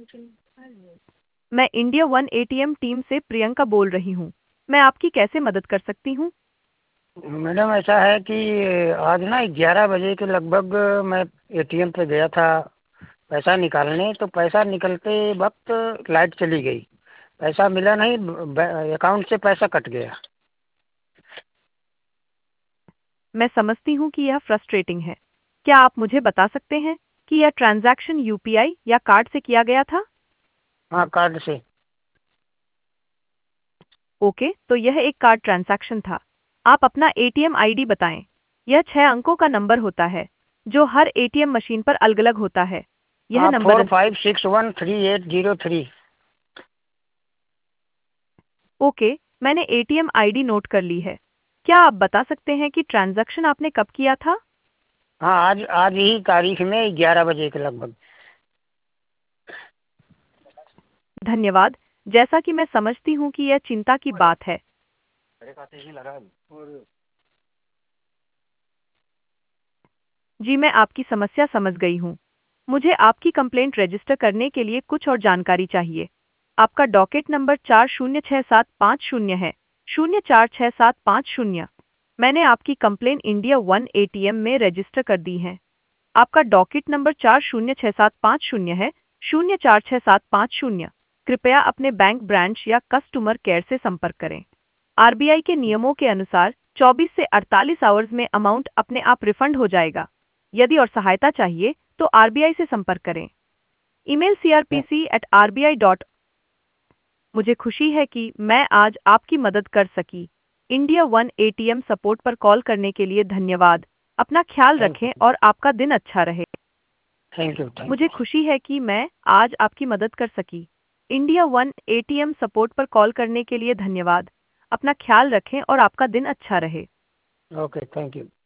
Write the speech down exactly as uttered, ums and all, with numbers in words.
मैं India one ATM team से प्रियंका बोल रही हूँ। मैं आपकी कैसे मदद कर सकती हूँ? मैडम ऐसा है कि आज ना ग्यारह बजे के लगभग मैं एटीएम पे गया था पैसा निकालने, तो पैसा निकलते वक्त लाइट चली गई, पैसा मिला नहीं, अकाउंट से पैसा कट गया। मैं समझती हूँ कि यह फ्रस्ट्रेटिंग है। क्या आप मुझे बता सकते हैं कि यह ट्रांजैक्शन यूपीआई या कार्ड से किया गया था? हाँ, कार्ड से। ओके, तो यह एक कार्ड ट्रांजैक्शन था। आप अपना एटीएम आईडी बताएं। यह छह अंकों का नंबर होता है जो हर एटीएम मशीन पर अलग-अलग होता है। यह हाँ, number four five six one three eight zero three. Okay, मैंने एटीएम आईडी नोट कर ली है। क्या आप बता सकते हैं कि ट्रांजैक्शन आपने कब किया था? हाँ, आज आज ही तारीख में ग्यारह बजे के लगभग। धन्यवाद। जैसा कि मैं समझती हूँ कि यह चिंता की बात है। जी, मैं आपकी समस्या समझ गई हूँ। मुझे आपकी कंप्लेंट रजिस्टर करने के लिए कुछ और जानकारी चाहिए। आपका डॉकेट नंबर चार शून्य छः सात पाँच शून्य है, शून्य चार छः सात पाँच शून्य। मैंने आपकी कंप्लेंट इंडिया वन एटीएम में रजिस्टर कर दी है। आपका डॉकेट नंबर चार शून्य छः सात पाँच शून्य है, शून्य चार छः सात पाँच शून्य। कृपया अपने बैंक ब्रांच या कस्टमर केयर से संपर्क करें। आरबीआई के नियमों के अनुसार चौबीस से अड़तालीस आवर्स में अमाउंट अपने आप रिफंड हो जाएगा। यदि और सहायता चाहिए तो आरबीआई से संपर्क करें। Email C R P C at R B I dot. मुझे खुशी है कि मैं आज आपकी मदद कर सकी। इंडिया वन एटीएम सपोर्ट पर कॉल करने के लिए धन्यवाद। अपना ख्याल थैंक रखें यू। और आपका दिन अच्छा रहे। Thank you. थैंक मुझे यू। खुशी है कि मैं आज आपकी मदद कर सकी। इंडिया वन एटीएम सपोर्ट पर कॉल करने के लिए धन्यवाद। अपना ख्याल रखें और आपका दिन अच्छा रहे। Okay, thank you.